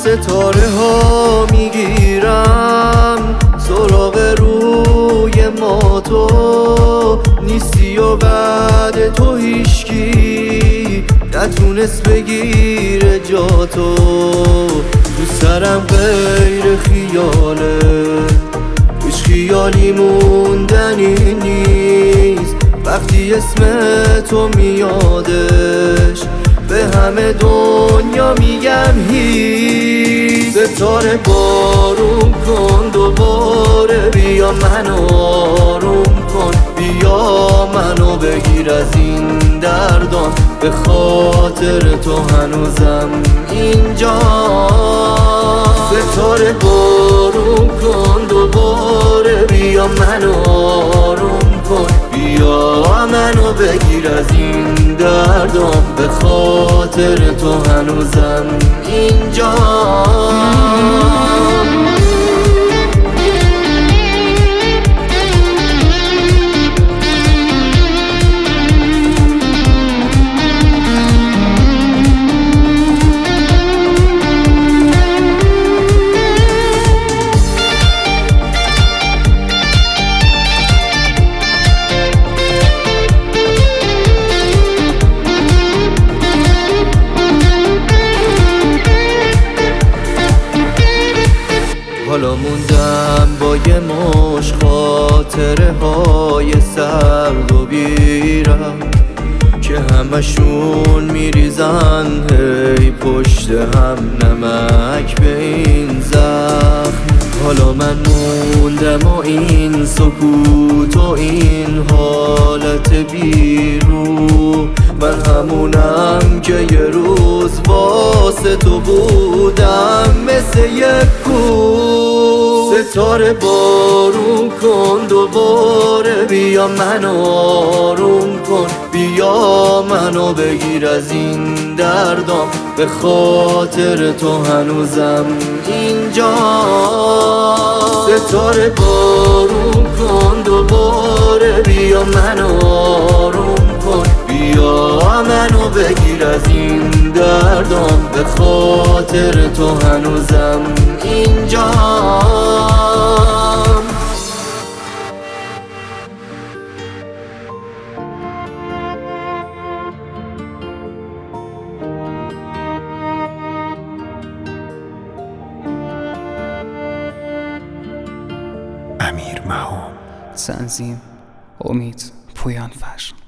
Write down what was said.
ستاره ها میگیرم سراغ روی ما، تو نیستی و بعد تو هیچکی نتونست بگیره جاتو. تو سرم غیر خیاله، هیچ خیالی موندنی نیست وقتی اسم تو میادش، به همه دنیا میگم هیچ. ستاره بارون کن دوباره، بیا منو آروم کن، بیا منو بگیر از این دردان، به خاطر تو هنوزم اینجا. ستاره بارون کن دوباره، بیا منو آروم کن، بیا منو بگیر از این دردم، به خاطر تو هنوزم اینجا. حالا موندم با یه مش خاطره های سرد و بیرم که همشون میریزن هی پشت هم نمک به این زخم. حالا من موندم و این سکوت و این حالت بیرو، من همونم که یه روز واسه تو بودم مثل یک کوه. ستاره بارون کن دوباره، بیا منو آروم کن، بیا منو بگیر از این دردم، به خاطر تو هنوزم اینجا. ستاره بارون کن دوباره، بیا منو آروم کن، بیا منو بگیر از این دردم، به خاطر تو هنوزم اینجا. امیر مهام. تنظیم امید پویان فرش.